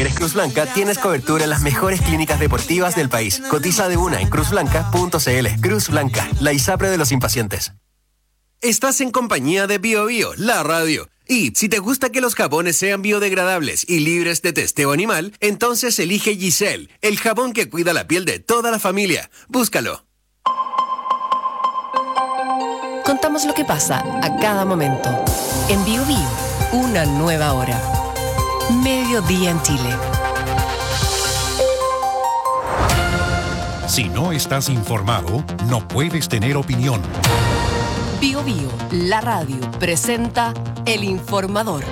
Si eres Cruz Blanca, tienes cobertura en las mejores clínicas deportivas del país. Cotiza de una en cruzblanca.cl. Cruz Blanca, la ISAPRE de los impacientes. Estás en compañía de Bio Bio, la radio. Y si te gusta que los jabones sean biodegradables y libres de testeo animal, entonces elige Giselle, el jabón que cuida la piel de toda la familia. Búscalo. Contamos lo que pasa a cada momento. En Bio Bio, una nueva hora. Mediodía en Chile. Si no estás informado, no puedes tener opinión. Bio Bio, la radio, presenta El Informador.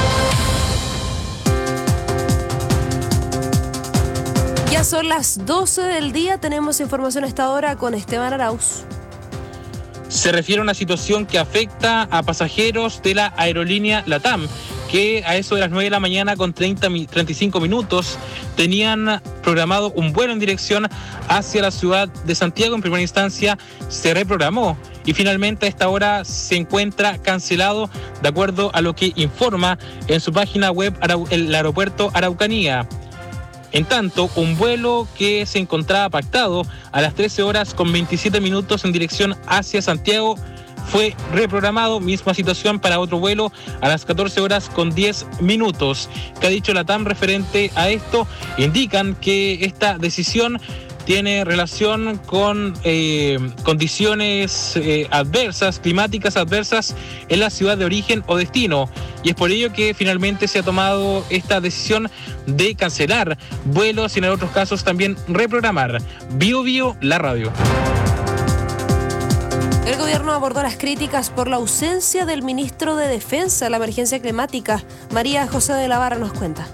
Ya son las 12 del día, tenemos información a esta hora con Esteban Arauz. Se refiere a una situación que afecta a pasajeros de la aerolínea LATAM, que a eso de las 9 de la mañana con 35 minutos tenían programado un vuelo en dirección hacia la ciudad de Santiago. En primera instancia se reprogramó y finalmente a esta hora se encuentra cancelado, de acuerdo a lo que informa en su página web el aeropuerto Araucanía. En tanto, un vuelo que se encontraba pactado a las 13 horas con 27 minutos en dirección hacia Santiago fue reprogramado. Misma situación para otro vuelo a las 14 horas con 10 minutos. ¿Qué ha dicho LATAM referente a esto? Indican que esta decisión tiene relación con condiciones adversas, climáticas adversas en la ciudad de origen o destino. Y es por ello que finalmente se ha tomado esta decisión de cancelar vuelos y en otros casos también reprogramar. Bio Bio, la radio. El gobierno abordó las críticas por la ausencia del ministro de Defensa en la emergencia climática. María José de la Barra nos cuenta.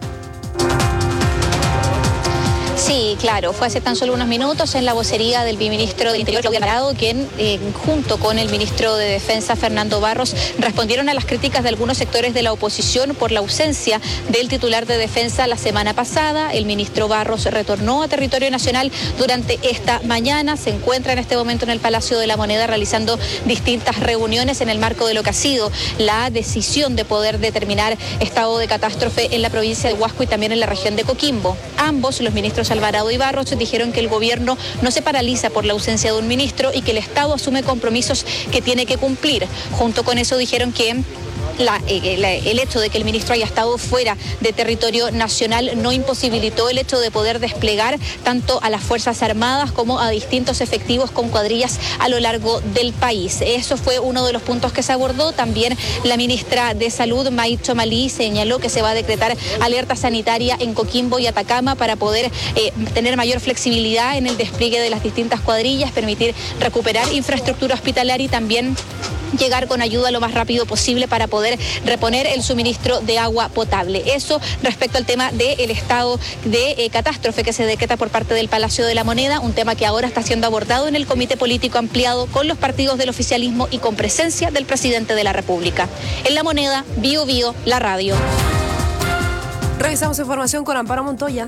Sí, claro, fue hace tan solo unos minutos en la vocería del viceministro del Interior, Claudia Alvarado, quien junto con el ministro de Defensa, Fernando Barros, respondieron a las críticas de algunos sectores de la oposición por la ausencia del titular de Defensa la semana pasada. El ministro Barros retornó a territorio nacional durante esta mañana, se encuentra en este momento en el Palacio de la Moneda realizando distintas reuniones en el marco de lo que ha sido la decisión de poder determinar estado de catástrofe en la provincia de Huasco y también en la región de Coquimbo. Ambos, los ministros Alvarado y Barros, dijeron que el gobierno no se paraliza por la ausencia de un ministro y que el Estado asume compromisos que tiene que cumplir. Junto con eso dijeron que el hecho de que el ministro haya estado fuera de territorio nacional no imposibilitó el hecho de poder desplegar tanto a las Fuerzas Armadas como a distintos efectivos con cuadrillas a lo largo del país. Eso fue uno de los puntos que se abordó. También la ministra de Salud, May Chomalí, señaló que se va a decretar alerta sanitaria en Coquimbo y Atacama para poder tener mayor flexibilidad en el despliegue de las distintas cuadrillas, permitir recuperar infraestructura hospitalaria y también llegar con ayuda lo más rápido posible para poder reponer el suministro de agua potable. Eso respecto al tema del estado de catástrofe que se decreta por parte del Palacio de la Moneda, un tema que ahora está siendo abordado en el Comité Político Ampliado con los partidos del oficialismo y con presencia del presidente de la República. En La Moneda, Bio Bio, la radio. Revisamos información con Amparo Montoya.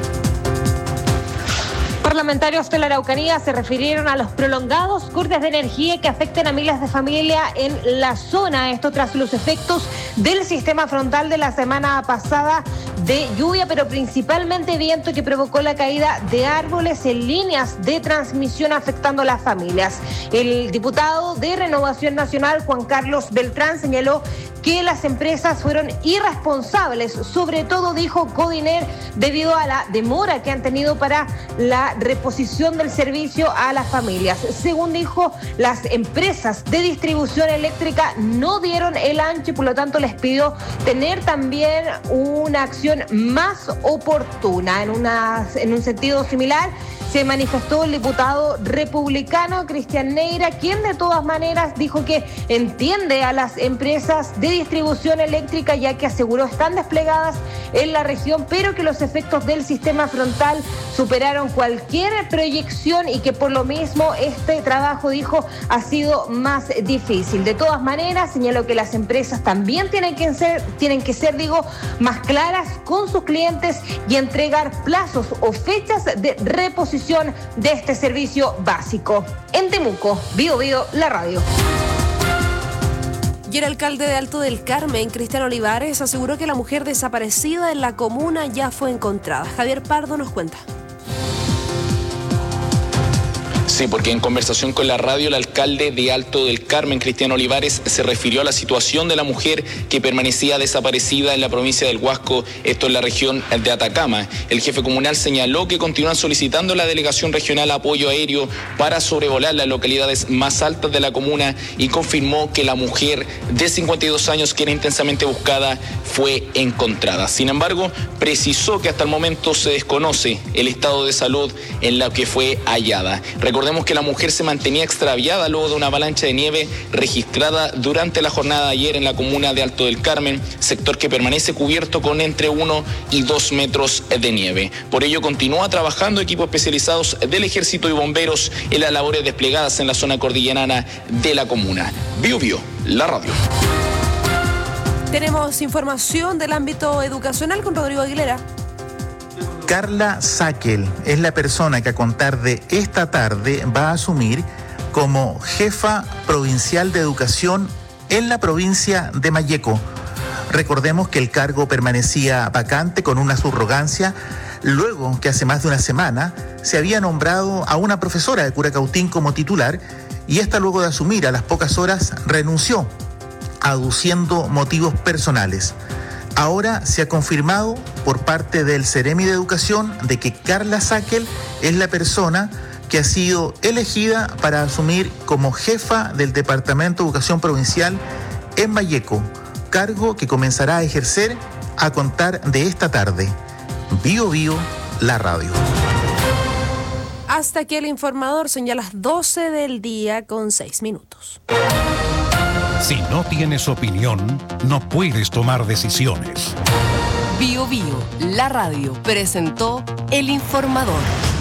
Parlamentarios de la Araucanía se refirieron a los prolongados cortes de energía que afectan a miles de familias en la zona. Esto tras los efectos del sistema frontal de la semana pasada de lluvia, pero principalmente viento, que provocó la caída de árboles en líneas de transmisión afectando a las familias. El diputado de Renovación Nacional, Juan Carlos Beltrán, señaló que las empresas fueron irresponsables, sobre todo, dijo Codiner, debido a la demora que han tenido para la reposición del servicio a las familias. Según dijo, las empresas de distribución eléctrica no dieron el ancho y por lo tanto les pidió tener también una acción más oportuna. En un sentido similar se manifestó el diputado republicano Cristian Neira, quien de todas maneras dijo que entiende a las empresas de distribución eléctrica, ya que aseguró están desplegadas en la región, pero que los efectos del sistema frontal superaron cualquier proyección y que por lo mismo este trabajo, dijo, ha sido más difícil. De todas maneras, señaló que las empresas también tienen que ser, más claras con sus clientes y entregar plazos o fechas de reposición de este servicio básico. En Temuco, Bio Bio, la radio. Y el alcalde de Alto del Carmen, Cristian Olivares, aseguró que la mujer desaparecida en la comuna ya fue encontrada. Javier Pardo nos cuenta. Sí, porque en conversación con la radio, el alcalde de Alto del Carmen, Cristian Olivares, se refirió a la situación de la mujer que permanecía desaparecida en la provincia del Huasco, esto en la región de Atacama. El jefe comunal señaló que continúan solicitando a la delegación regional apoyo aéreo para sobrevolar las localidades más altas de la comuna y confirmó que la mujer de 52 años que era intensamente buscada fue encontrada. Sin embargo, precisó que hasta el momento se desconoce el estado de salud en la que fue hallada. Recordemos que la mujer se mantenía extraviada luego de una avalancha de nieve registrada durante la jornada de ayer en la comuna de Alto del Carmen, sector que permanece cubierto con entre 1 y 2 metros de nieve. Por ello continúa trabajando equipos especializados del Ejército y bomberos en las labores desplegadas en la zona cordillerana de la comuna. Biobío, la radio. Tenemos información del ámbito educacional con Rodrigo Aguilera. Carla Sakel es la persona que a contar de esta tarde va a asumir como jefa provincial de educación en la provincia de Malleco. Recordemos que el cargo permanecía vacante con una subrogancia luego que hace más de una semana se había nombrado a una profesora de Curacautín como titular y esta, luego de asumir a las pocas horas, renunció, aduciendo motivos personales. Ahora se ha confirmado por parte del Ceremi de Educación de que Carla Sakel es la persona que ha sido elegida para asumir como jefa del Departamento de Educación Provincial en Malleco, cargo que comenzará a ejercer a contar de esta tarde. Biobío, la radio. Hasta aquí el informador, son ya las 12 del día con 6 minutos. Si no tienes opinión, no puedes tomar decisiones. Biobío, la radio, presentó el informador.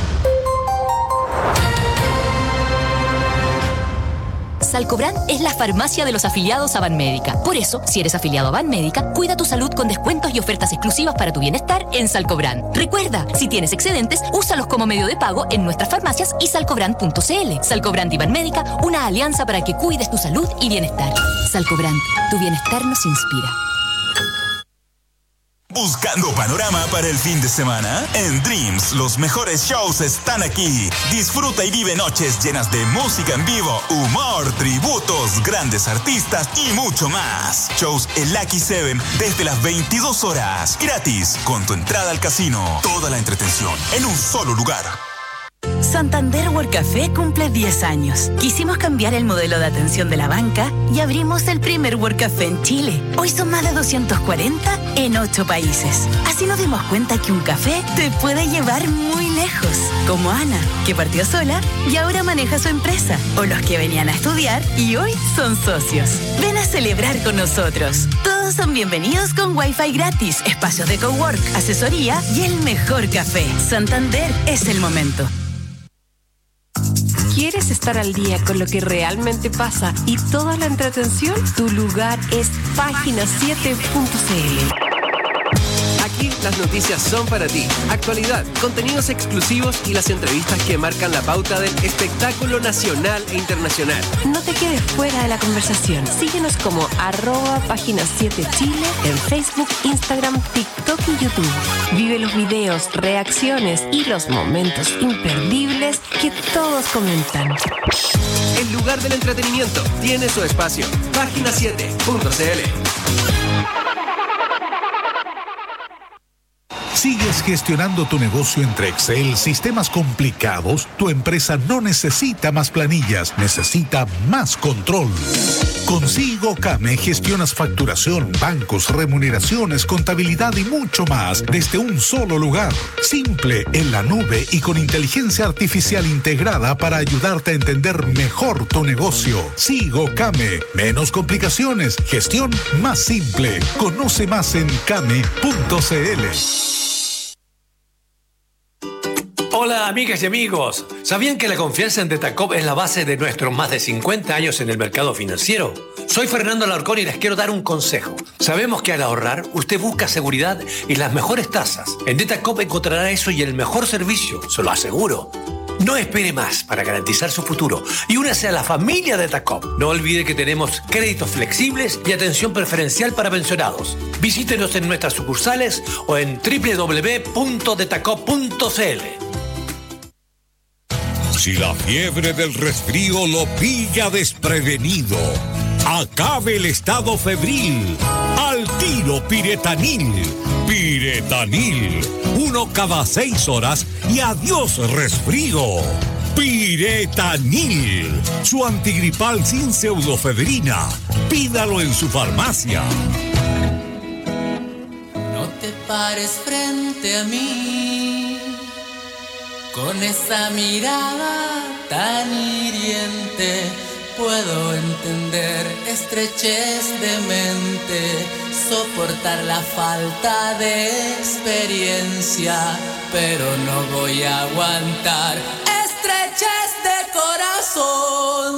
Salcobran es la farmacia de los afiliados a Banmédica. Por eso, si eres afiliado a Banmédica, cuida tu salud con descuentos y ofertas exclusivas para tu bienestar en Salcobran. Recuerda, si tienes excedentes, úsalos como medio de pago en nuestras farmacias y salcobran.cl. Salcobran y Banmédica, una alianza para que cuides tu salud y bienestar. Salcobran, tu bienestar nos inspira. ¿Buscando panorama para el fin de semana? En Dreams, los mejores shows están aquí. Disfruta y vive noches llenas de música en vivo, humor, tributos, grandes artistas y mucho más. Shows en Lucky 7 desde las 22 horas. Gratis, con tu entrada al casino. Toda la entretención en un solo lugar. Santander World Café cumple 10 años. Quisimos cambiar el modelo de atención de la banca y abrimos el primer World Café en Chile. Hoy son más de 240 en 8 países. Así nos dimos cuenta que un café te puede llevar muy lejos. Como Ana, que partió sola y ahora maneja su empresa. O los que venían a estudiar y hoy son socios. Ven a celebrar con nosotros. Todos son bienvenidos con Wi-Fi gratis, espacios de cowork, asesoría y el mejor café. Santander es el momento. ¿Quieres estar al día con lo que realmente pasa y toda la entretención? Tu lugar es página7.cl. Aquí las noticias son para ti. Actualidad, contenidos exclusivos y las entrevistas que marcan la pauta del espectáculo nacional e internacional. No te quedes fuera de la conversación. Síguenos como @página7chile en Facebook, Instagram, TikTok y YouTube. Vive los videos, reacciones y los momentos imperdibles que todos comentan. El lugar del entretenimiento tiene su espacio. Página7.cl. ¿Sigues gestionando tu negocio entre Excel, sistemas complicados? Tu empresa no necesita más planillas, necesita más control. Con SigoCame gestionas facturación, bancos, remuneraciones, contabilidad y mucho más desde un solo lugar. Simple, en la nube y con inteligencia artificial integrada para ayudarte a entender mejor tu negocio. SigoCame, menos complicaciones, gestión más simple. Conoce más en came.cl. Hola amigas y amigos, ¿sabían que la confianza en Detacop es la base de nuestros más de 50 años en el mercado financiero? Soy Fernando Alarcón y les quiero dar un consejo. Sabemos que al ahorrar, usted busca seguridad y las mejores tasas. En Detacop encontrará eso y el mejor servicio, se lo aseguro. No espere más para garantizar su futuro y únase a la familia de TACOP. No olvide que tenemos créditos flexibles y atención preferencial para pensionados. Visítenos en nuestras sucursales o en www.detacop.cl. Si la fiebre del resfrío lo pilla desprevenido, acabe el estado febril. Al tiro Piretanil. Piretanil. 1 cada 6 horas y adiós resfrío. Piretanil. Su antigripal sin pseudofebrina. Pídalo en su farmacia. No te pares frente a mí con esa mirada tan hiriente. Puedo entender estrechez de mente, soportar la falta de experiencia, pero no voy a aguantar estrechez de corazón.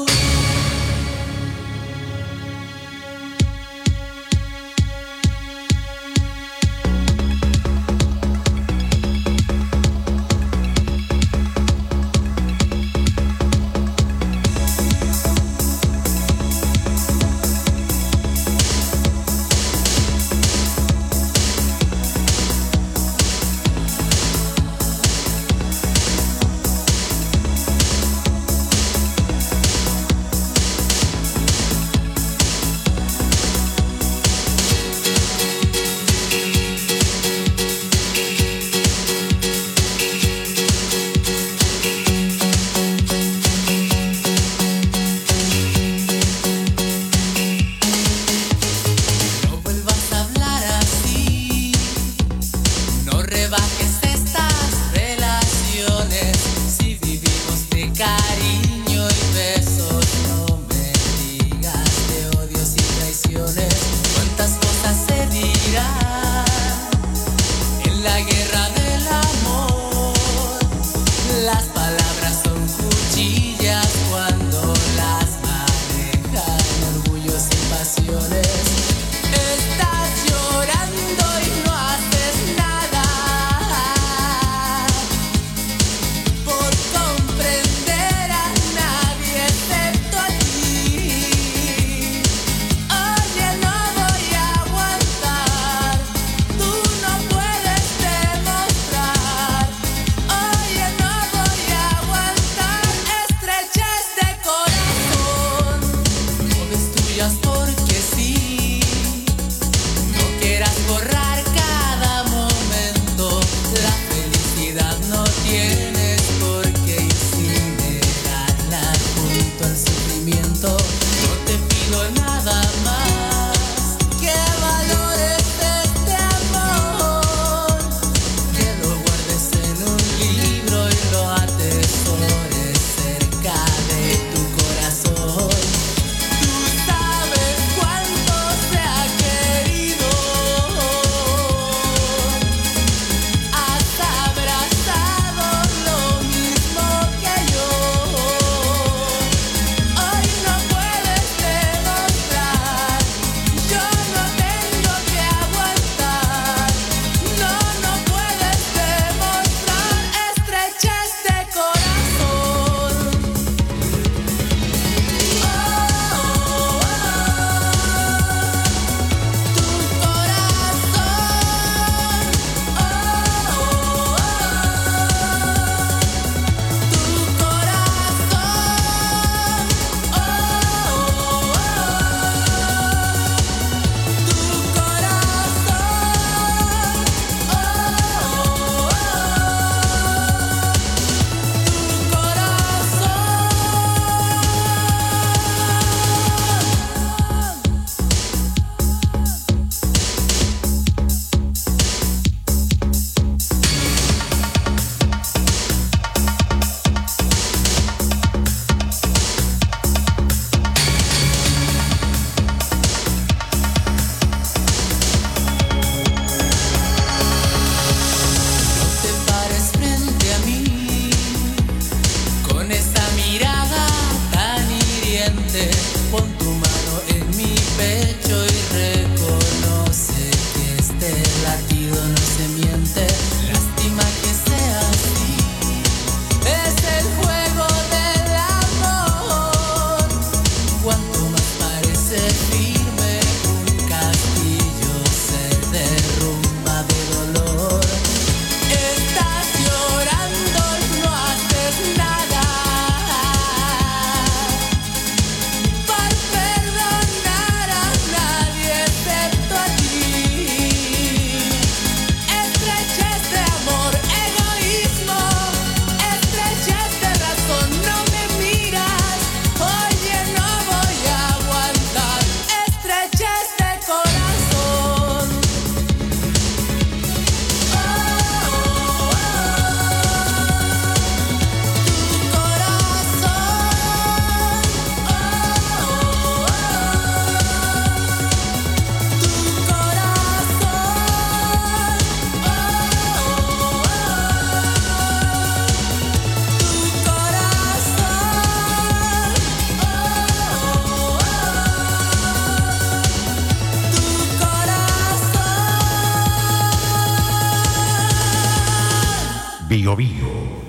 Bio Bio.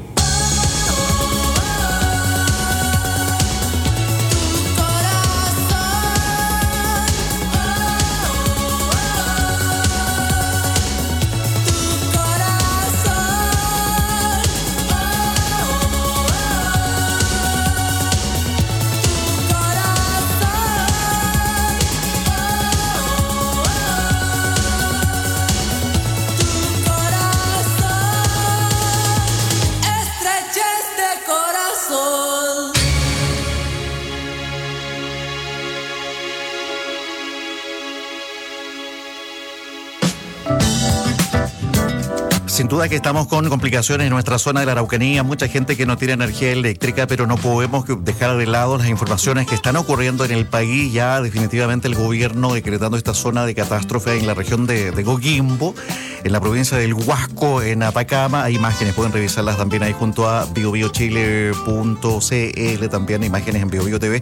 Sin duda que estamos con complicaciones en nuestra zona de la Araucanía, mucha gente que no tiene energía eléctrica, pero no podemos dejar de lado las informaciones que están ocurriendo en el país. Ya definitivamente el gobierno decretando esta zona de catástrofe en la región de Coquimbo, en la provincia del Huasco, en Atacama. Hay imágenes, pueden revisarlas también ahí junto a biobiochile.cl, también imágenes en BioBio TV.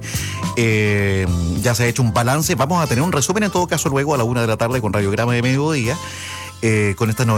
Ya se ha hecho un balance, vamos a tener un resumen en todo caso luego a la 1 de la tarde con Radiograma de Mediodía. Con estos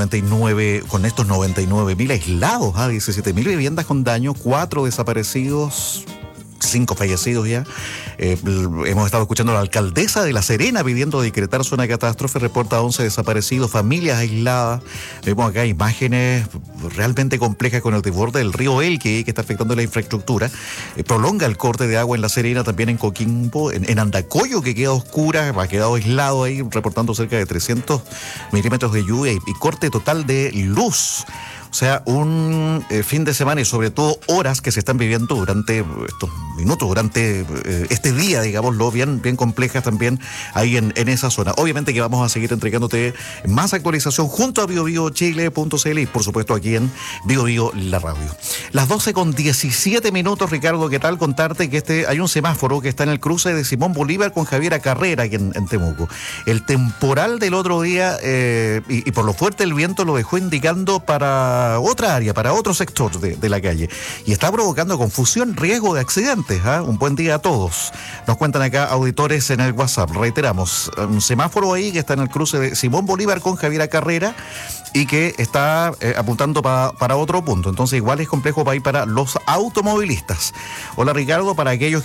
99.000 aislados, 17.000 viviendas con daño, 4 desaparecidos, 5 fallecidos ya. Hemos estado escuchando a la alcaldesa de La Serena pidiendo decretar zona de catástrofe, reporta 11 desaparecidos, familias aisladas. Vemos acá imágenes realmente complejas con el desborde del río Elqui, que está afectando la infraestructura. Prolonga el corte de agua en La Serena, también en Coquimbo, en Andacollo, que queda oscura, ha quedado aislado ahí, reportando cerca de 300 milímetros de lluvia y corte total de luz. O sea, un fin de semana y sobre todo horas que se están viviendo durante estos minutos, durante este día, digámoslo, bien complejas también ahí en esa zona. Obviamente que vamos a seguir entregándote más actualización junto a biobiochile.cl y por supuesto aquí en BioBio la radio. Las 12:17, Ricardo, ¿qué tal? Contarte que hay un semáforo que está en el cruce de Simón Bolívar con Javiera Carrera aquí en Temuco. El temporal del otro día y por lo fuerte el viento lo dejó indicando para otra área, para otro sector de la calle. Y está provocando confusión, riesgo de accidentes. Un buen día a todos. Nos cuentan acá auditores en el WhatsApp. Reiteramos, un semáforo ahí que está en el cruce de Simón Bolívar con Javiera Carrera y que está apuntando para otro punto. Entonces igual es complejo para ir para los automovilistas. Hola Ricardo, para aquellos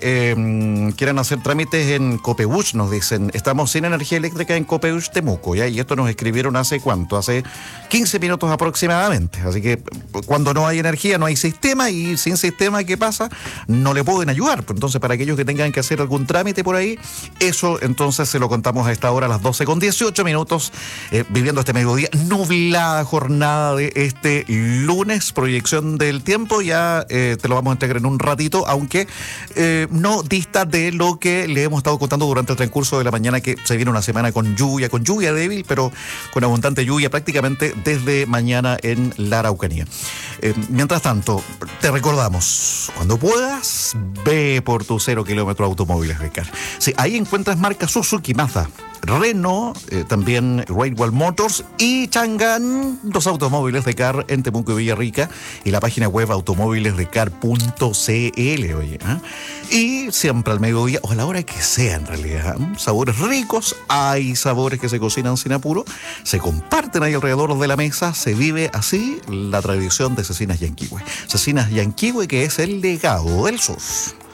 que quieran hacer trámites en Copeuch, nos dicen, estamos sin energía eléctrica en Copeuch, Temuco, ¿ya? Y esto nos escribieron hace 15 minutos aproximadamente. Así que cuando no hay energía no hay sistema, y sin sistema, ¿qué pasa? No le pueden ayudar. Entonces para aquellos que tengan que hacer algún trámite por ahí, eso entonces se lo contamos a esta hora, a las 12:18, viviendo este mediodía, nublada jornada de este lunes, proyección del tiempo, ya te lo vamos a entregar en un ratito, aunque no dista de lo que le hemos estado contando durante el transcurso de la mañana, que se viene una semana con lluvia débil, pero con abundante lluvia prácticamente desde mañana en la Araucanía. Mientras tanto, te recordamos, cuando puedas, ve por tu 0 kilómetros automóviles de CAR. Sí, ahí encuentras marcas Suzuki, Mazda, Renault, también Great Wall Motors y Chang'an, dos automóviles de CAR en Temuco y Villarrica, y la página web automóvilesdecar.cl, oye, y siempre al mediodía, o a la hora que sea en realidad, sabores ricos, hay sabores que se cocinan sin apuro, se comparten ahí alrededor de la mesa, se vive así la tradición de Cecinas Yanquihue. Cecinas Yanquihue, que es el legado del sur.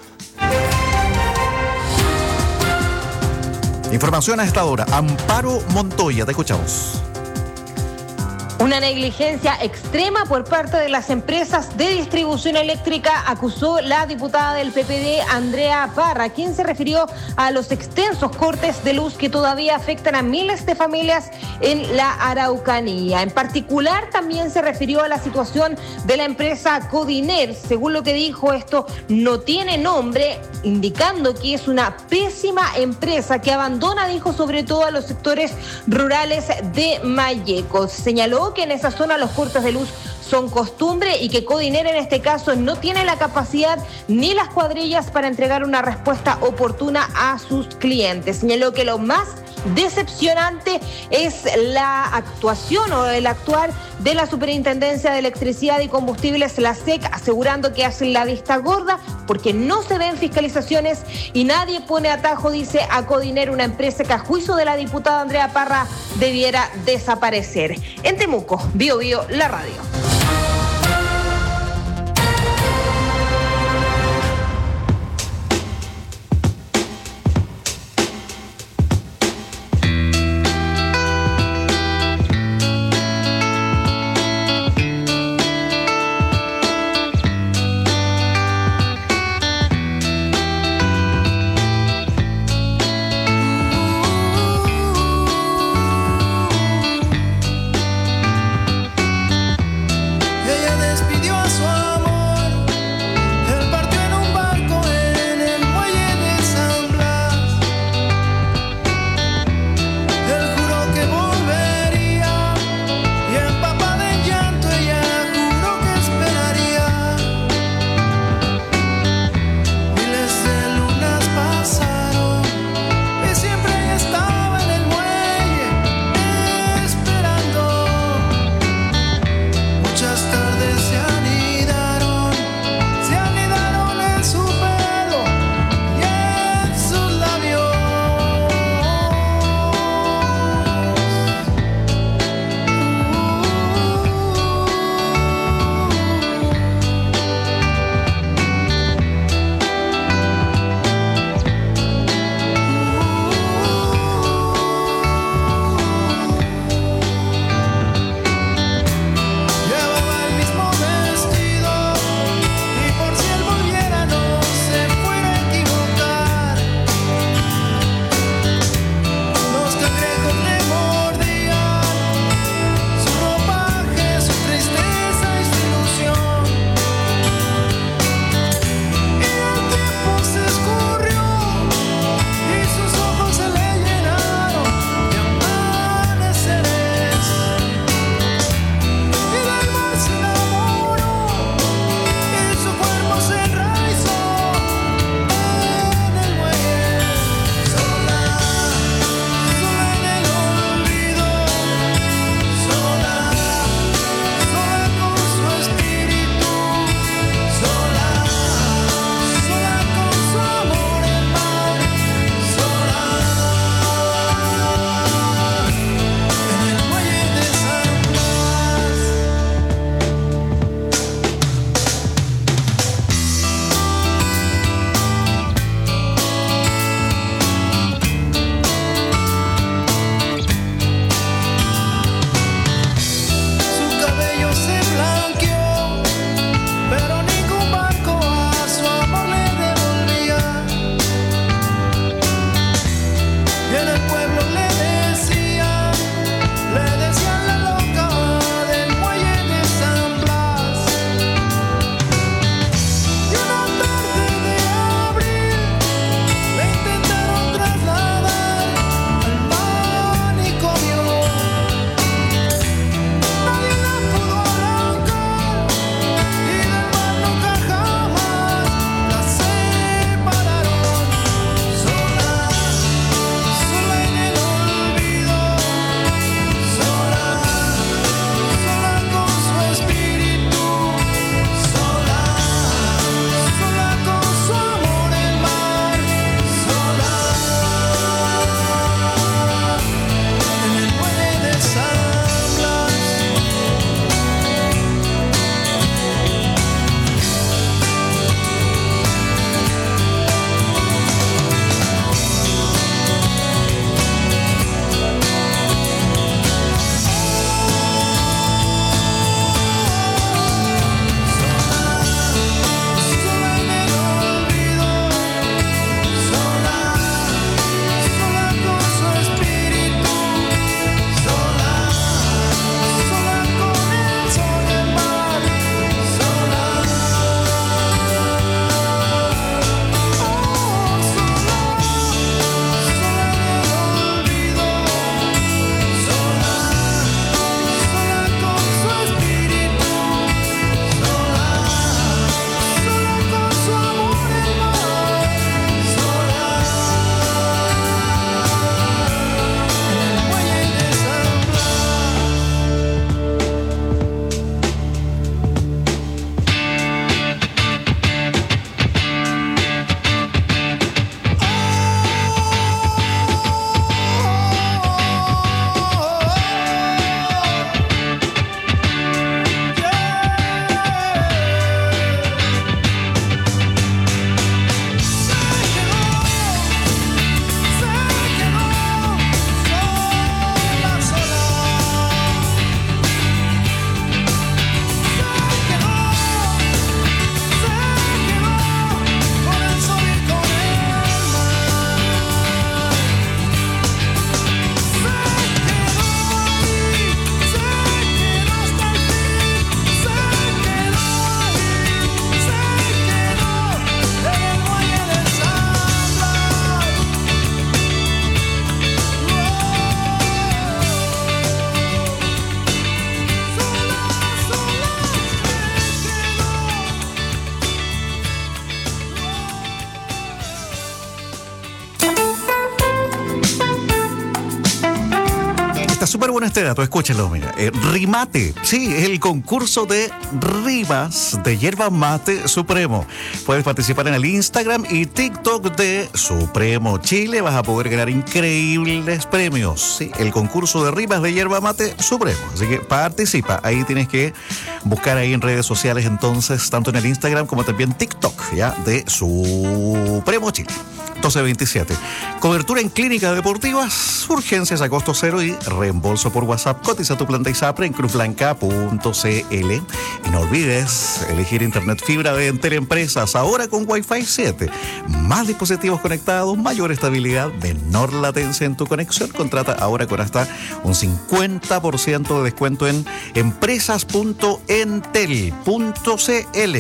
Información a esta hora. Amparo Montoya, te escuchamos. Una negligencia extrema por parte de las empresas de distribución eléctrica, acusó la diputada del PPD, Andrea Parra, quien se refirió a los extensos cortes de luz que todavía afectan a miles de familias en la Araucanía. En particular, también se refirió a la situación de la empresa Codiner. Según lo que dijo, esto no tiene nombre, indicando que es una pésima empresa que abandona, dijo, sobre todo a los sectores rurales de Malleco. Señaló que en esa zona los cortes de luz son costumbre y que Codiner en este caso no tiene la capacidad ni las cuadrillas para entregar una respuesta oportuna a sus clientes. Señaló que lo más decepcionante es la actuación o el actuar de la Superintendencia de Electricidad y Combustibles, la SEC, asegurando que hacen la vista gorda porque no se ven fiscalizaciones y nadie pone atajo, dice, a Codiner, una empresa que a juicio de la diputada Andrea Parra debiera desaparecer. En Temuco, BioBio, la radio. este dato, escúchenlo, mira. Rimate, sí, es el concurso de rimas de Yerba Mate Supremo. Puedes participar en el Instagram y TikTok de Supremo Chile. Vas a poder ganar increíbles premios. Sí, el concurso de rimas de Yerba Mate Supremo. Así que participa. Ahí tienes que buscar ahí en redes sociales, entonces, tanto en el Instagram como también TikTok, ya, de Supremo Chile. 1227. Cobertura en clínicas deportivas, urgencias a costo cero y reembolso por WhatsApp. Cotiza tu planta ISAPRE en cruzblanca.cl. Y no olvides elegir internet fibra de Entel Empresas, ahora con Wi-Fi 7. Más dispositivos conectados, mayor estabilidad, menor latencia en tu conexión. Contrata ahora con hasta un 50% de descuento en empresas.entel.cl.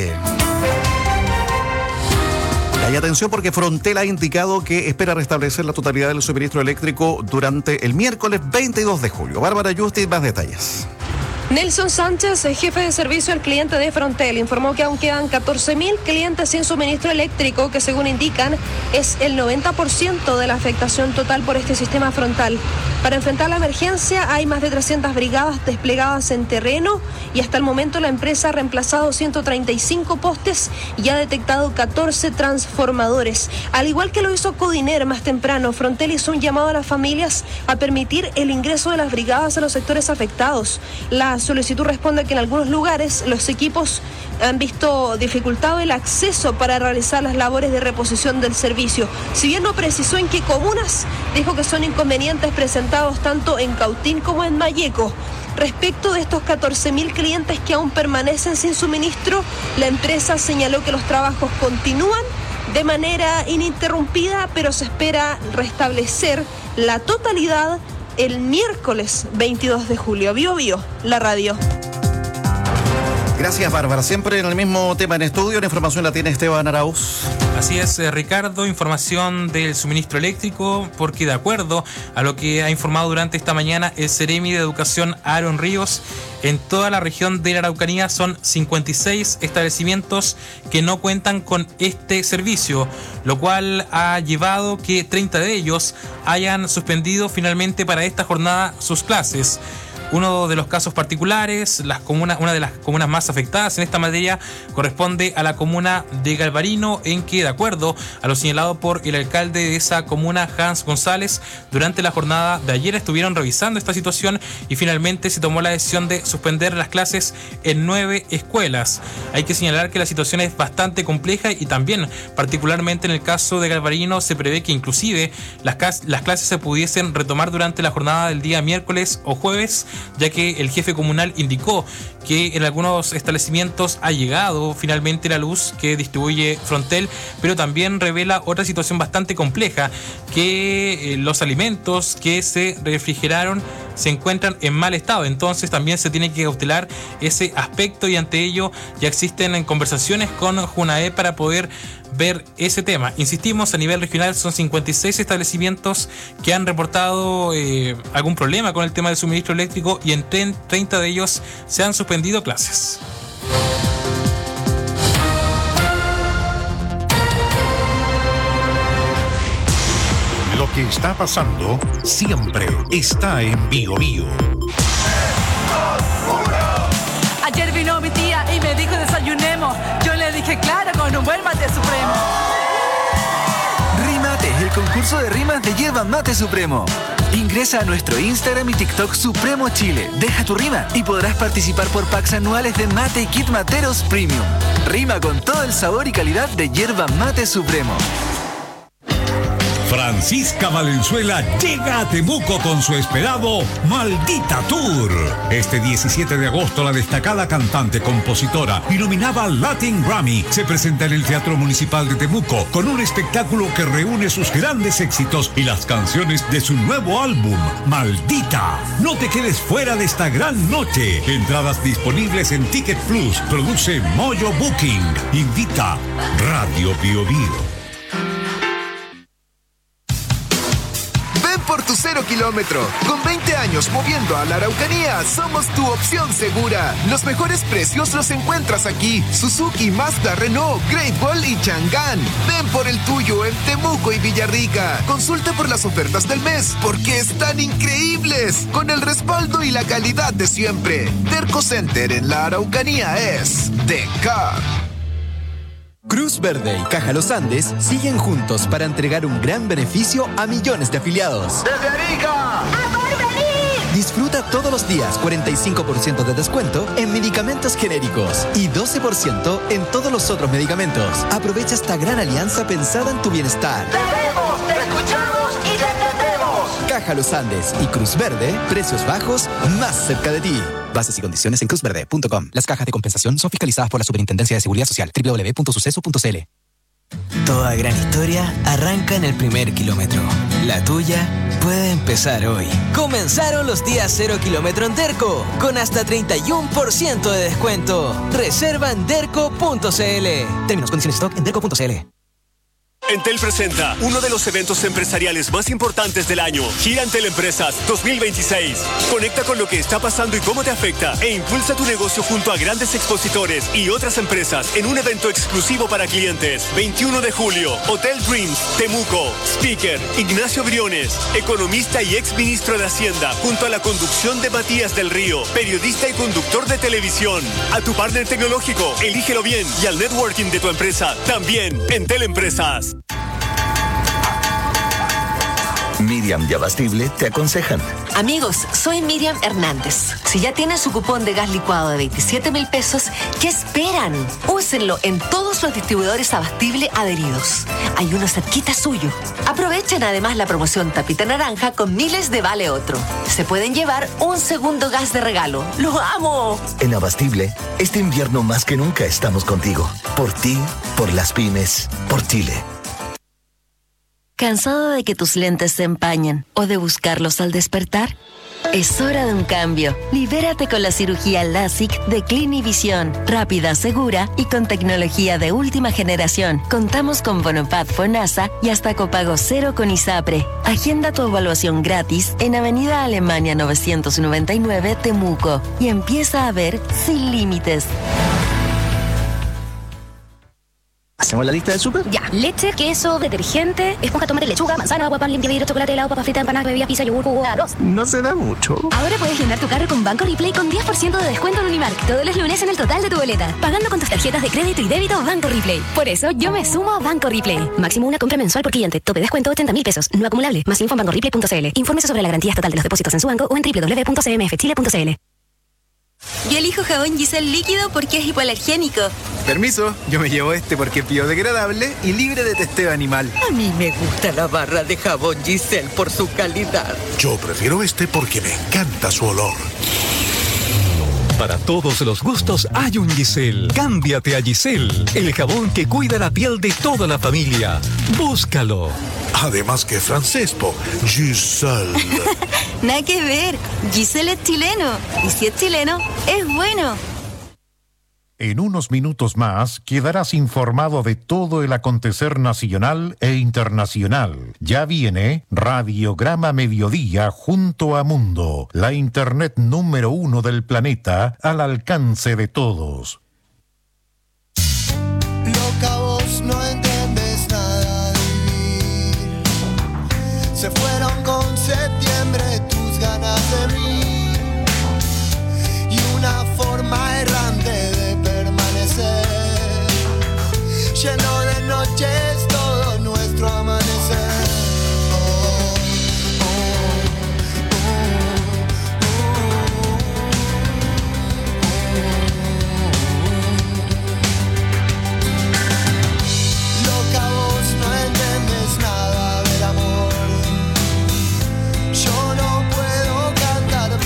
Y atención, porque Frontel ha indicado que espera restablecer la totalidad del suministro eléctrico durante el miércoles 22 de julio. Bárbara Justi, más detalles. Nelson Sánchez, jefe de servicio al cliente de Frontel, informó que aún quedan 14.000 clientes sin suministro eléctrico, que según indican es el 90% de la afectación total por este sistema frontal. Para enfrentar la emergencia hay más de 300 brigadas desplegadas en terreno y hasta el momento la empresa ha reemplazado 135 postes y ha detectado 14 transformadores. Al igual que lo hizo Codiner más temprano, Frontel hizo un llamado a las familias a permitir el ingreso de las brigadas a los sectores afectados. La solicitud responde a que en algunos lugares los equipos han visto dificultado el acceso para realizar las labores de reposición del servicio. Si bien no precisó en qué comunas, dijo que son inconvenientes presentados tanto en Cautín como en Malleco. Respecto de estos 14.000 clientes que aún permanecen sin suministro, la empresa señaló que los trabajos continúan de manera ininterrumpida, pero se espera restablecer la totalidad el miércoles 22 de julio. Bio, la radio. Gracias, Bárbara. Siempre en el mismo tema en estudio. La información la tiene Esteban Arauz. Así es, Ricardo, información del suministro eléctrico, porque de acuerdo a lo que ha informado durante esta mañana el Seremi de Educación Aaron Ríos, en toda la región de la Araucanía son 56 establecimientos que no cuentan con este servicio, lo cual ha llevado que 30 de ellos hayan suspendido finalmente para esta jornada sus clases. Uno de los casos particulares, una de las comunas más afectadas en esta materia corresponde a la comuna de Galvarino, en que, de acuerdo a lo señalado por el alcalde de esa comuna, Hans González, durante la jornada de ayer estuvieron revisando esta situación y finalmente se tomó la decisión de suspender las clases en 9 escuelas. Hay que señalar que la situación es bastante compleja y también, particularmente en el caso de Galvarino, se prevé que inclusive las clases se pudiesen retomar durante la jornada del día miércoles o jueves, ya que el jefe comunal indicó que en algunos establecimientos ha llegado finalmente la luz que distribuye Frontel, pero también revela otra situación bastante compleja, que los alimentos que se refrigeraron se encuentran en mal estado. Entonces también se tiene que cautelar ese aspecto y ante ello ya existen conversaciones con Junae para poder ver ese tema. Insistimos, a nivel regional son 56 establecimientos que han reportado algún problema con el tema del suministro eléctrico y en 30 de ellos se han suspendido clases. Lo que está pasando siempre está en Bio Bio. Ayer vino mi tía y me dijo desayunemos. Yo le dije claro, con un buen mate supremo. Rimate, el concurso de rimas de Yerba Mate Supremo. Ingresa a nuestro Instagram y TikTok Supremo Chile. Deja tu rima y podrás participar por packs anuales de mate y kit materos premium. Rima con todo el sabor y calidad de Yerba Mate Supremo. Francisca Valenzuela llega a Temuco con su esperado Maldita Tour. Este 17 de agosto la destacada cantante, compositora y nominada al Latin Grammy se presenta en el Teatro Municipal de Temuco con un espectáculo que reúne sus grandes éxitos y las canciones de su nuevo álbum, Maldita. No te quedes fuera de esta gran noche. Entradas disponibles en Ticket Plus. Produce Moyo Booking. Invita Radio Bio Bio. Por tu 0 kilómetro. Con 20 años moviendo a la Araucanía, somos tu opción segura. Los mejores precios los encuentras aquí. Suzuki, Mazda, Renault, Great Wall y Chang'an. Ven por el tuyo en Temuco y Villarrica. Consulta por las ofertas del mes, porque están increíbles. Con el respaldo y la calidad de siempre. Derco Center en la Araucanía es de Car. Cruz Verde y Caja Los Andes siguen juntos para entregar un gran beneficio a millones de afiliados. ¡Desde Arica! ¡A Porvenir! Disfruta todos los días 45% de descuento en medicamentos genéricos y 12% en todos los otros medicamentos. Aprovecha esta gran alianza pensada en tu bienestar. ¡Te vemos, te escuchamos y te entendemos! Caja Los Andes y Cruz Verde, precios bajos más cerca de ti. Bases y condiciones en cruzverde.com. Las cajas de compensación son fiscalizadas por la Superintendencia de Seguridad Social. www.suceso.cl. Toda gran historia arranca en el primer kilómetro. La tuya puede empezar hoy. Comenzaron los días 0 kilómetro en Derco, con hasta 31% de descuento. Reserva en derco.cl. Términos, condiciones, stock en derco.cl. Entel presenta uno de los eventos empresariales más importantes del año, Gira Entel Empresas 2026. Conecta con lo que está pasando y cómo te afecta e impulsa tu negocio junto a grandes expositores y otras empresas en un evento exclusivo para clientes. 21 de julio, Hotel Dreams, Temuco. Speaker, Ignacio Briones, economista y ex ministro de Hacienda, junto a la conducción de Matías del Río, periodista y conductor de televisión. A tu partner tecnológico, elígelo bien, y al networking de tu empresa, también. Entel Empresas. Miriam y Abastible te aconsejan. Amigos, soy Miriam Hernández. Si ya tienen su cupón de gas licuado de 27,000 pesos, ¿qué esperan? Úsenlo en todos los distribuidores Abastible adheridos. Hay uno cerquita suyo. Aprovechen además la promoción Tapita Naranja con miles de vale otro. Se pueden llevar un segundo gas de regalo. ¡Los amo! En Abastible, este invierno más que nunca estamos contigo. Por ti, por las pymes, por Chile. ¿Cansado de que tus lentes se empañen o de buscarlos al despertar? Es hora de un cambio. Libérate con la cirugía LASIK de Clinivisión. Rápida, segura y con tecnología de última generación. Contamos con Bonopad FONASA y hasta copago cero con ISAPRE. Agenda tu evaluación gratis en Avenida Alemania 999 Temuco y empieza a ver sin límites. ¿Hacemos la lista del súper? Ya. Leche, queso, detergente, esponja, tomate, lechuga, manzana, agua, pan, limpia vidrio, chocolate, helado, papa frita, empanadas, bebidas, pizza, yogur, jugo, arroz. No se da mucho. Ahora puedes llenar tu carro con Banco Replay con 10% de descuento en Unimark todos los lunes en el total de tu boleta. Pagando con tus tarjetas de crédito y débito Banco Replay. Por eso yo me sumo a Banco Replay. Máximo una compra mensual por cliente. Tope descuento 80,000 pesos. No acumulable. Más info en bancoreplay.cl. Infórmese sobre la garantía estatal de los depósitos en su banco o en www.cmfchile.cl. Yo elijo jabón Giselle líquido porque es hipoalergénico. Permiso, yo me llevo este porque es biodegradable y libre de testeo animal. A mí me gusta la barra de jabón Giselle por su calidad. Yo prefiero este porque me encanta su olor. Para todos los gustos hay un Giselle. Cámbiate a Giselle, el jabón que cuida la piel de toda la familia. Búscalo. Además que francés, Giselle. Nada que ver. Giselle es chileno. Y si es chileno, es bueno. En unos minutos más quedarás informado de todo el acontecer nacional e internacional. Ya viene Radiograma Mediodía junto a Mundo, la internet número 1 del planeta al alcance de todos. Loca, vos no entiendes nada de vivir. Se fueron con septiembre tus ganas de mí y una forma errante de permanecer, lleno de noches todo nuestro amanecer. Loca, vos no entiendes nada del amor. Yo no puedo cantar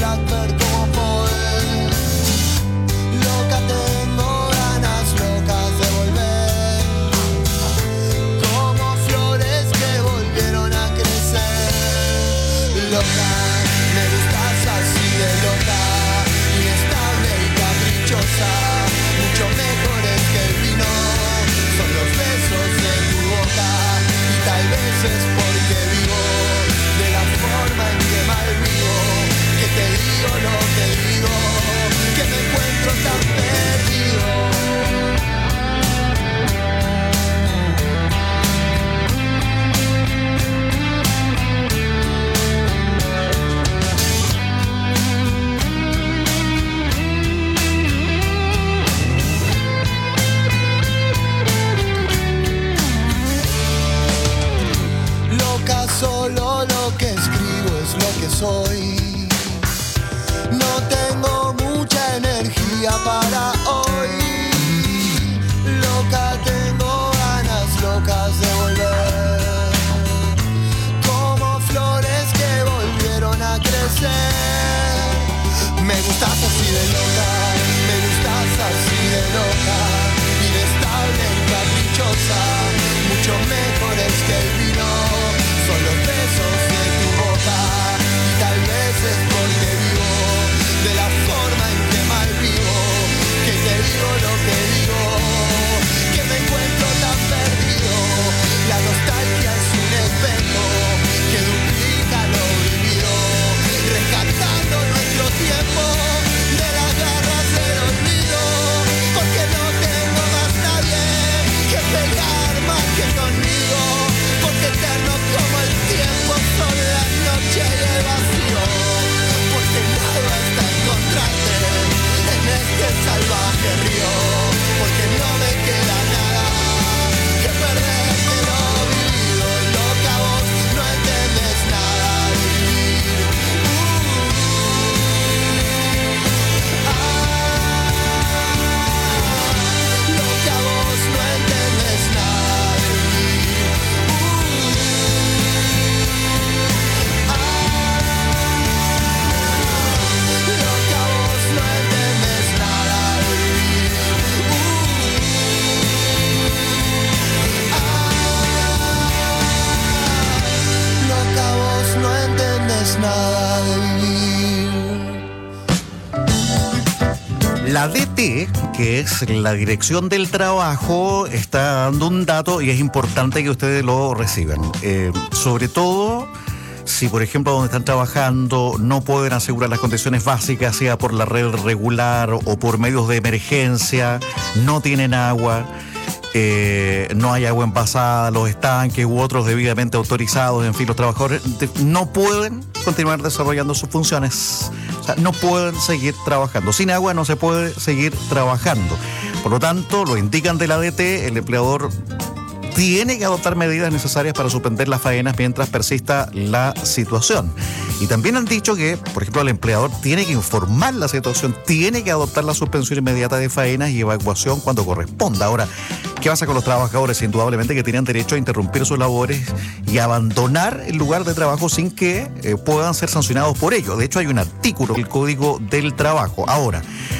estamos hoy. No tengo mucha energía para hoy. Loca, tengo ganas locas de volver. Como flores que volvieron a crecer. Me gustas así de loca, me gustas así de loca. Inestable y caprichosa, mucho mejores que el vino. Son los besos de tu boca. Y tal vez es porque vivo de la forma en que mal vivo, que te digo lo que digo, que me encuentro tan perdido. La nostalgia es un espejo que duplica lo vivido, rescatando nuestro tiempo de las garras del olvido. Porque no tengo más nadie que pelear más que conmigo. Porque eterno como el tiempo son la noche y el vacío. Porque nada está encontrarte en este salvaje río. Porque no me queda nada que perder de lo vivido. Loca, vos no entendés nada de vivir. Loca, vos no entendés nada de vivir. Loca, vos no entendés nada de vivir. Loca, vos no entendés nada de vivir. La DT, que es la Dirección del Trabajo, está dando un dato y es importante que ustedes lo reciban. Sobre todo, si por ejemplo donde están trabajando no pueden asegurar las condiciones básicas, sea por la red regular o por medios de emergencia, no tienen agua, no hay agua envasada, los estanques u otros debidamente autorizados, en fin, los trabajadores no pueden continuar desarrollando sus funciones. O sea, no pueden seguir trabajando. Sin agua no se puede seguir trabajando. Por lo tanto, lo indican de la DT, el empleador tiene que adoptar medidas necesarias para suspender las faenas mientras persista la situación. Y también han dicho que, por ejemplo, el empleador tiene que informar la situación, tiene que adoptar la suspensión inmediata de faenas y evacuación cuando corresponda. Ahora, ¿qué pasa con los trabajadores? Indudablemente que tienen derecho a interrumpir sus labores y abandonar el lugar de trabajo sin que puedan ser sancionados por ello. De hecho, hay un artículo del Código del Trabajo. Ahora,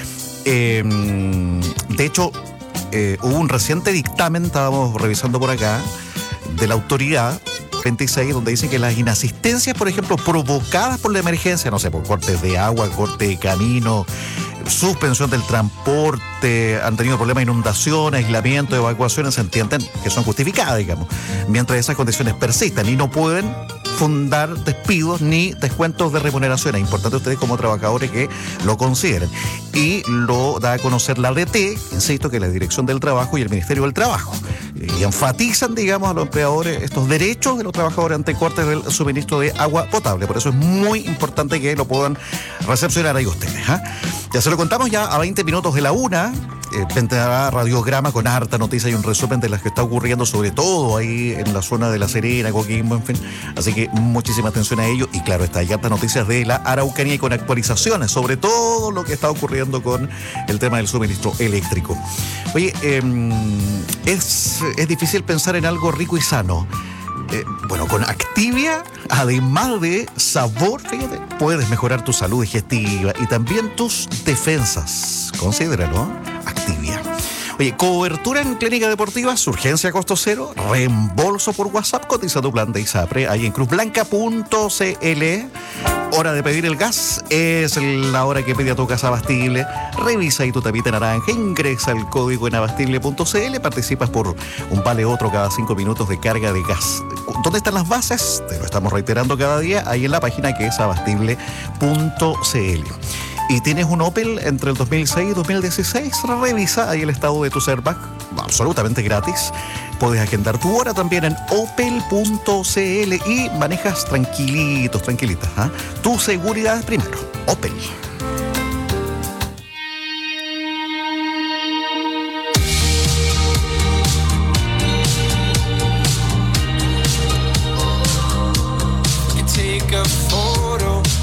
de hecho, hubo un reciente dictamen, estábamos revisando por acá, de la autoridad 26, donde dicen que las inasistencias, por ejemplo, provocadas por la emergencia, no sé, por cortes de agua, corte de camino, suspensión del transporte, han tenido problemas de inundación, aislamiento, evacuaciones, se entienden que son justificadas, digamos, mientras esas condiciones persistan y no pueden fundar despidos ni descuentos de remuneración. Es importante ustedes como trabajadores que lo consideren. Y lo da a conocer la DT, insisto, que es la Dirección del Trabajo y el Ministerio del Trabajo. Y enfatizan, digamos, a los empleadores estos derechos de los trabajadores ante cortes del suministro de agua potable. Por eso es muy importante que lo puedan recepcionar ahí ustedes. Ya se lo contamos ya a 20 minutos de la 1. Vendrá Radiograma con harta noticia y un resumen de las que está ocurriendo, sobre todo ahí en la zona de La Serena, Coquimbo, en fin. Así que muchísima atención a ello. Y claro, está hay hartas noticias de la Araucanía y con actualizaciones sobre todo lo que está ocurriendo con el tema del suministro eléctrico. Oye, es difícil pensar en algo rico y sano. Bueno, con Activia, además de sabor, fíjate, puedes mejorar tu salud digestiva y también tus defensas. Considéralo, Activia. Oye, cobertura en clínica deportiva, urgencia a costo cero, reembolso por WhatsApp, cotiza tu plan de ISAPRE, ahí en cruzblanca.cl. Hora de pedir el gas, es la hora que pide a tu casa Abastible. Revisa ahí tu tapita naranja, ingresa el código en abastible.cl, participas por un vale otro cada 5 minutos de carga de gas. ¿Dónde están las bases? Te lo estamos reiterando cada día, ahí en la página que es abastible.cl. Y tienes un Opel entre el 2006 y 2016, revisa ahí el estado de tu Servac, absolutamente gratis. Puedes agendar tu hora también en opel.cl y manejas tranquilitos, tranquilitas. Tu seguridad primero. Opel. You take a photo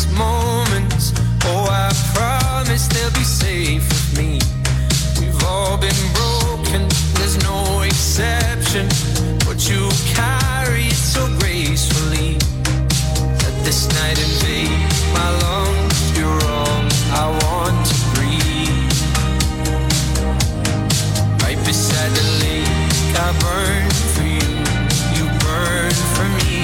precious moments. Oh, I promise they'll be safe with me. We've all been broken, there's no exception, but you carry it so gracefully. Let this night invade my lungs, you're all I want to breathe. Right beside the lake, I burn for you, you burn for me.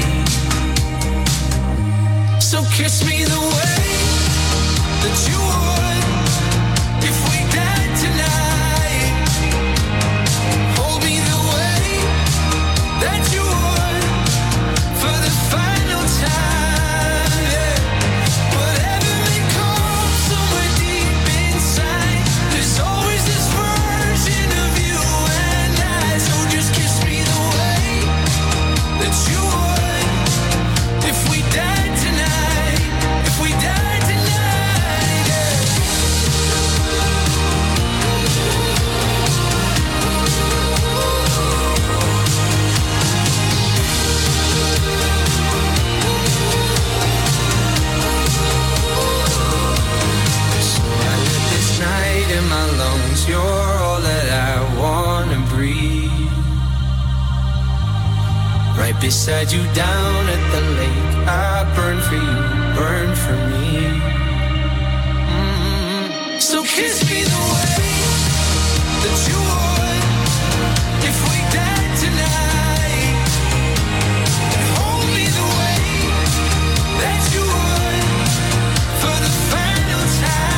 So kiss me the way that you would if we died tonight. Hold me the way that you would for the final time. Yeah. Whatever may come somewhere deep inside, there's always this version of you and I. So just kiss me the way that you would if we died tonight. If we died tonight. Night in my lungs, you're all that I wanna breathe. Right beside you down at the lake, I burn for you, burn for me. So kiss me the way that you would if we died tonight. Hold me the way that you would for the final time.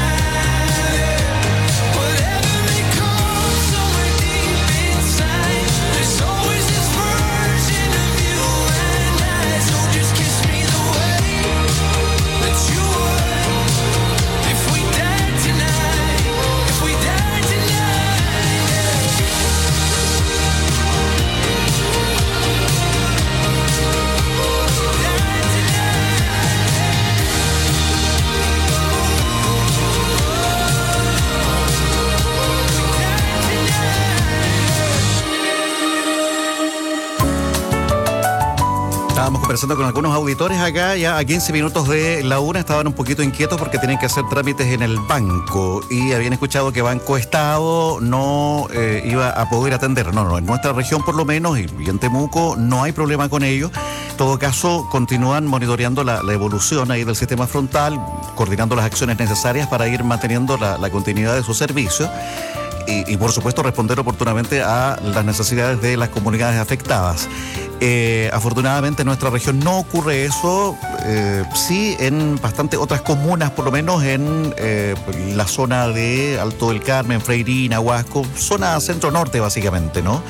Estábamos conversando con algunos auditores acá, ya a 15 minutos de la una, estaban un poquito inquietos porque tienen que hacer trámites en el banco y habían escuchado que Banco Estado no iba a poder atender. No, en nuestra región por lo menos y en Temuco no hay problema con ello. En todo caso, continúan monitoreando la evolución ahí del sistema frontal, coordinando las acciones necesarias para ir manteniendo la continuidad de su servicio. Y por supuesto responder oportunamente a las necesidades de las comunidades afectadas. Afortunadamente en nuestra región no ocurre eso, sí en bastante otras comunas, por lo menos en la zona de Alto del Carmen, Freirina, Huasco, zona centro-norte básicamente, ¿no?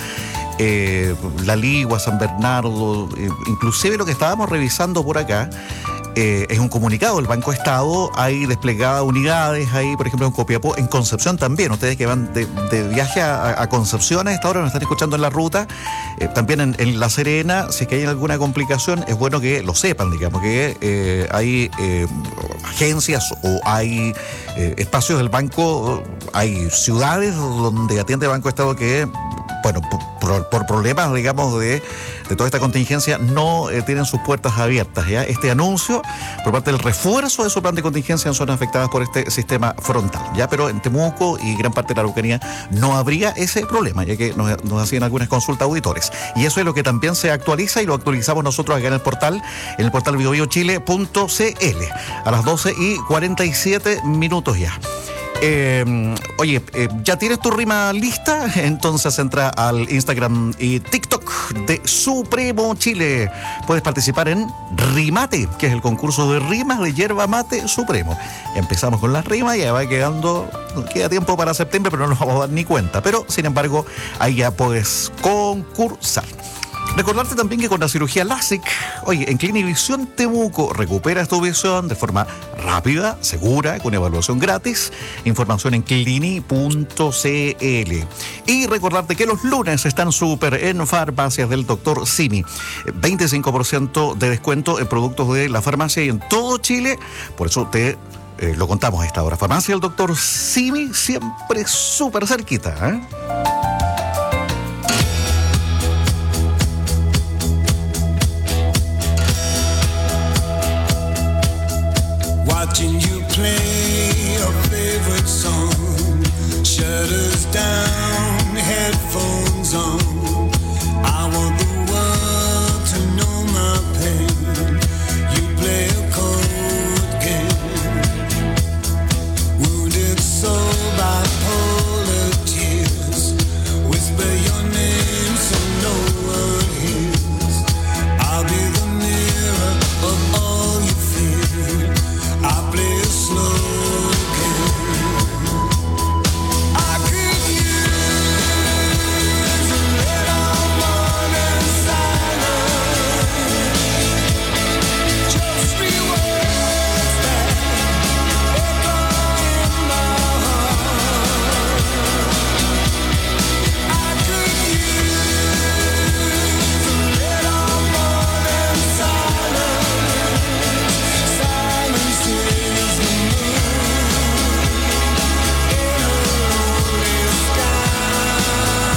La Ligua, San Bernardo, inclusive lo que estábamos revisando por acá, es un comunicado del Banco Estado, hay desplegadas unidades ahí, por ejemplo en Copiapó, en Concepción también, ustedes que van de viaje a Concepción a esta hora, nos están escuchando en la ruta, también en La Serena, si es que hay alguna complicación, es bueno que lo sepan, digamos, que hay agencias o hay espacios del banco, hay ciudades donde atiende el Banco Estado que, bueno, por problemas, digamos, de toda esta contingencia, no tienen sus puertas abiertas, ¿ya? Este anuncio por parte del refuerzo de su plan de contingencia en zonas afectadas por este sistema frontal, ¿ya? Pero en Temuco y gran parte de la Araucanía no habría ese problema, ya que nos hacían algunas consultas auditores. Y eso es lo que también se actualiza y lo actualizamos nosotros acá en el portal biobiochile.cl a las 12:47 ya. Oye, ¿ya tienes tu rima lista? Entonces entra al Instagram y TikTok de Supremo Chile. Puedes participar en Rimate, que es el concurso de rimas de yerba mate Supremo. Empezamos con las rimas, ya va queda tiempo para septiembre, pero no nos vamos a dar ni cuenta. Pero, sin embargo, ahí ya puedes concursar. Recordarte también que con la cirugía LASIK, oye, en Clinivisión Temuco recuperas tu visión de forma rápida, segura, con evaluación gratis. Información en clini.cl. Y recordarte que los lunes están súper en farmacias del Dr. Simi. 25% de descuento en productos de la farmacia y en todo Chile. Por eso te lo contamos a esta hora. Farmacia del Dr. Simi, siempre súper cerquita, ¿eh? watching you play a favorite song. Shutters down, headphones on. I want the world to know my pain. You play a cold game. Wounded soul, bipolar tears. Whisper your name so no one hears. I'll be the mirror of all you feel. I play a slow game. I could use a little morning silence. Just 3 words that echo in my heart. I could use a little morning silence. Silence is the moon in a lonely sky.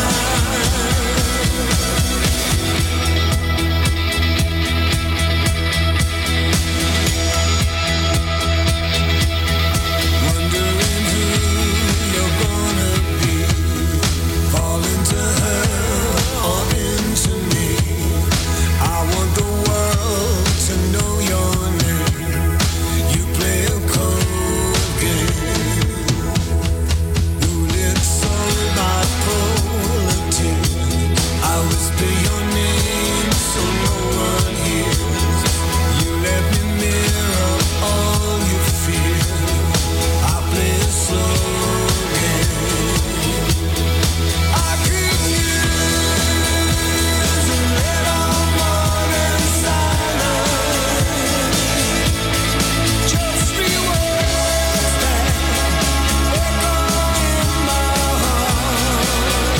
Wondering who you're gonna be. Fall into her or into me. I want the world to know your name. You play a cold game. Wounded soul, bipolar tears. I whisper your name so no one hears. You let me mirror all you feel. I play a slow game. I could use a little morning silence. Just 3 words that echo in my heart.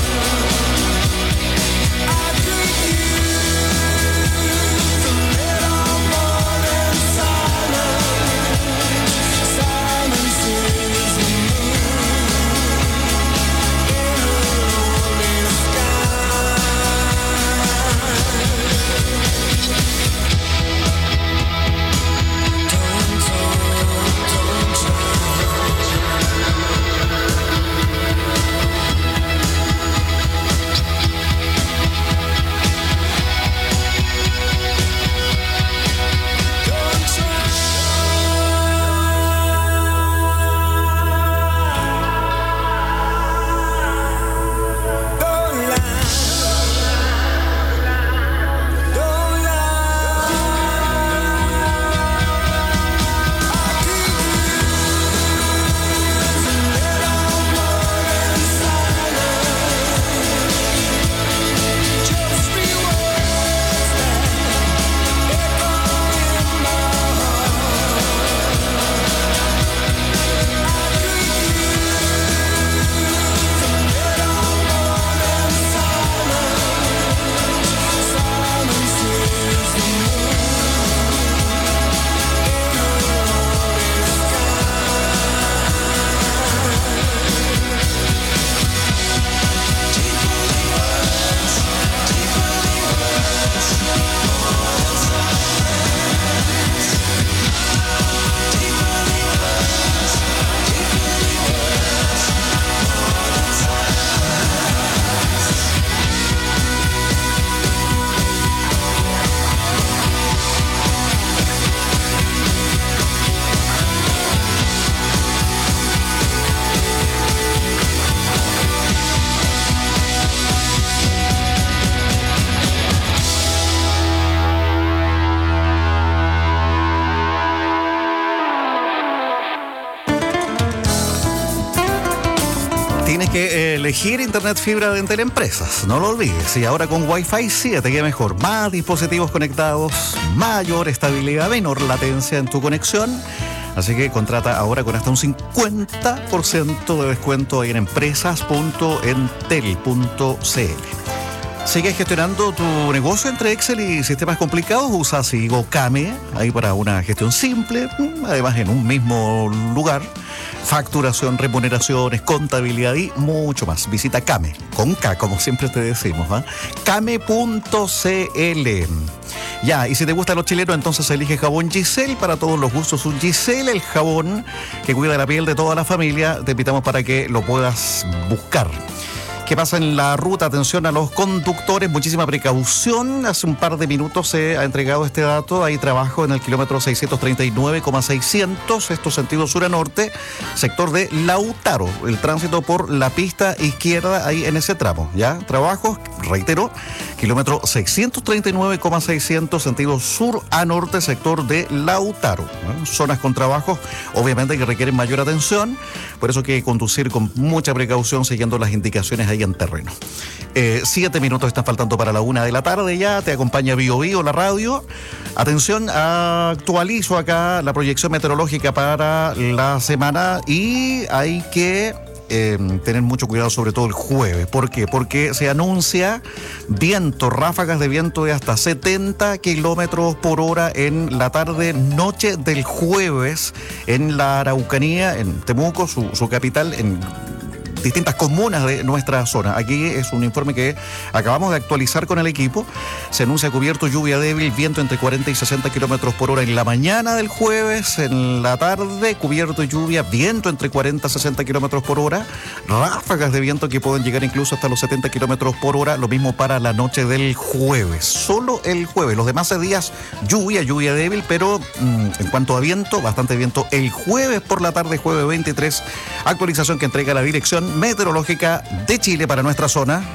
I could use a little morning silence. Silence is the moon in a lonely sky. Tienes que elegir internet fibra de Teleempresas, no lo olvides. Y ahora con Wi-Fi 7, que mejor, más dispositivos conectados, mayor estabilidad, menor latencia en tu conexión. Así que contrata ahora con hasta un 50% de descuento ahí en empresas.entel.cl. Sigue gestionando tu negocio entre Excel y sistemas complicados. Usa Sigo Kame ahí para una gestión simple, además en un mismo lugar. facturación, remuneraciones, contabilidad y mucho más. Visita Kame, con K, como siempre te decimos, ¿eh? Kame.cl. Ya, y si te gustan los chilenos, entonces elige jabón Giselle para todos los gustos. Un Giselle, el jabón que cuida la piel de toda la familia. Te invitamos para que lo puedas buscar. ¿Qué pasa en la ruta? Atención a los conductores, muchísima precaución. Hace un par de minutos se ha entregado este dato. Hay trabajo en el kilómetro 639,600, esto sentido sur a norte, sector de Lautaro. El tránsito por la pista izquierda ahí en ese tramo, ¿ya? Trabajos, reitero, kilómetro 639,600, sentido sur a norte, sector de Lautaro. Zonas con trabajos, obviamente, que requieren mayor atención. Por eso hay que conducir con mucha precaución, siguiendo las indicaciones ahí en terreno. 7 minutos están faltando para la 1 de la tarde ya. Te acompaña Bio Bio, la radio. Atención, actualizo acá la proyección meteorológica para la semana y hay que tener mucho cuidado, sobre todo el jueves. ¿Por qué? Porque se anuncia viento, ráfagas de viento de hasta 70 kilómetros por hora en la tarde-noche del jueves en la Araucanía, en Temuco, su capital, en distintas comunas de nuestra zona. Aquí es un informe que acabamos de actualizar con el equipo. Se anuncia cubierto, lluvia débil, viento entre 40 y 60 kilómetros por hora en la mañana del jueves, en la tarde, cubierto, lluvia, viento entre 40 y 60 kilómetros por hora, ráfagas de viento que pueden llegar incluso hasta los 70 kilómetros por hora, lo mismo para la noche del jueves. Solo el jueves, los demás días, lluvia débil, pero en cuanto a viento, bastante viento el jueves por la tarde, jueves 23, actualización que entrega la Dirección Meteorológica de Chile para nuestra zona.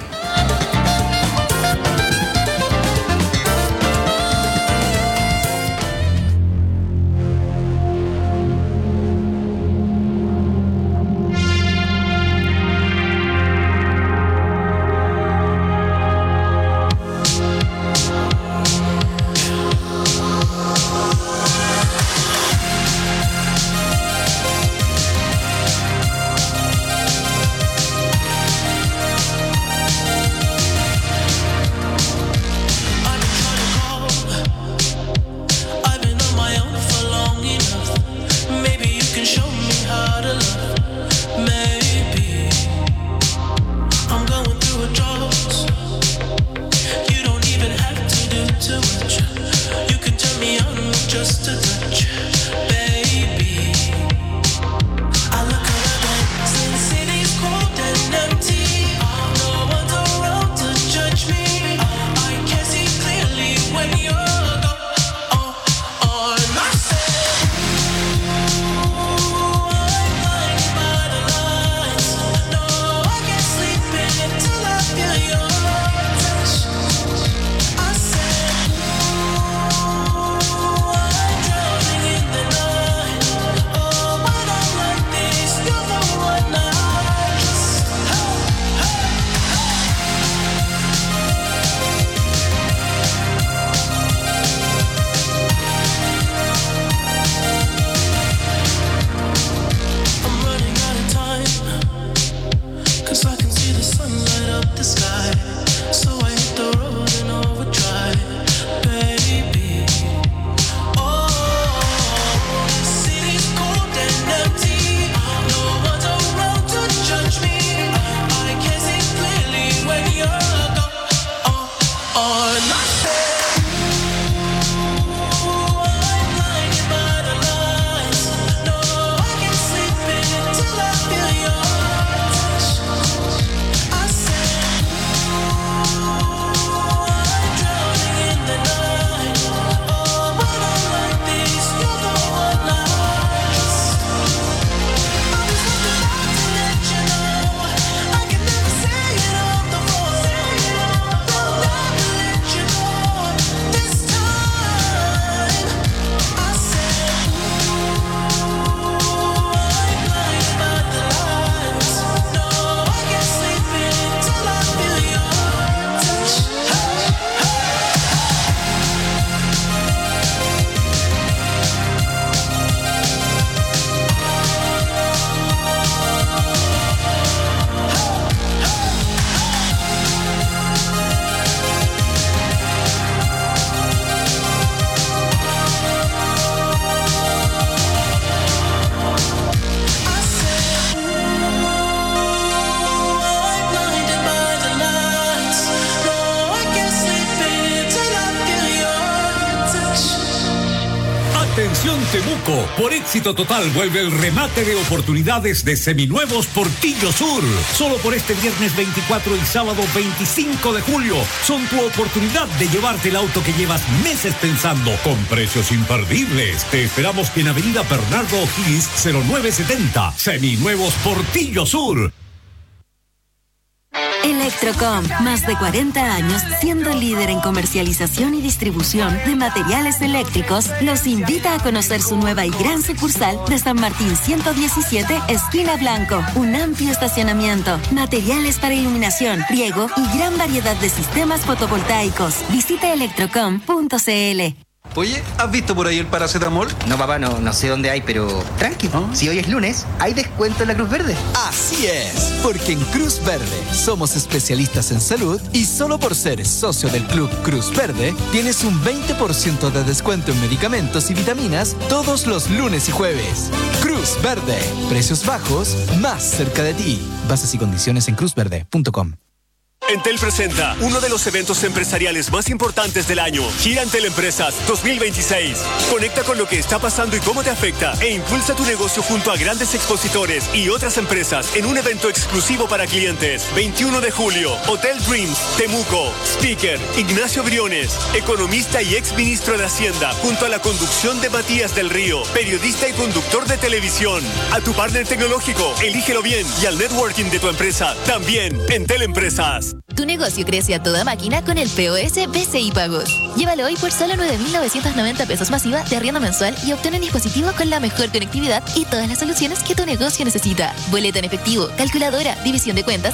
Atención Temuco, por éxito total vuelve el remate de oportunidades de seminuevos Portillo Sur. Solo por este viernes 24 y sábado 25 de julio son tu oportunidad de llevarte el auto que llevas meses pensando, con precios imperdibles. Te esperamos en Avenida Bernardo O'Higgins 0970. Seminuevos Portillo Sur. Electrocom, más de 40 años siendo líder en comercialización y distribución de materiales eléctricos, los invita a conocer su nueva y gran sucursal de San Martín 117, esquina Blanco. Un amplio estacionamiento, materiales para iluminación, riego y gran variedad de sistemas fotovoltaicos. Visita electrocom.cl. Oye, ¿has visto por ahí el paracetamol? No, papá, no sé dónde hay, pero tranqui. Si hoy es lunes, hay descuento en la Cruz Verde. Así es, porque en Cruz Verde somos especialistas en salud y solo por ser socio del Club Cruz Verde tienes un 20% de descuento en medicamentos y vitaminas todos los lunes y jueves. Cruz Verde, precios bajos, más cerca de ti. Bases y condiciones en cruzverde.com. Entel presenta uno de los eventos empresariales más importantes del año, Gira Entel Empresas 2026. Conecta con lo que está pasando y cómo te afecta e impulsa tu negocio junto a grandes expositores y otras empresas en un evento exclusivo para clientes. 21 de julio, Hotel Dreams, Temuco. Speaker, Ignacio Briones, economista y ex ministro de Hacienda, junto a la conducción de Matías del Río, periodista y conductor de televisión. A tu partner tecnológico, elígelo bien, y al networking de tu empresa, también, Entel Empresas. Tu negocio crece a toda máquina con el POS BCI Pagos. Llévalo hoy por solo 9.990 pesos masiva de arriendo mensual y obtén un dispositivo con la mejor conectividad y todas las soluciones que tu negocio necesita. Boleta en efectivo, calculadora, división de cuentas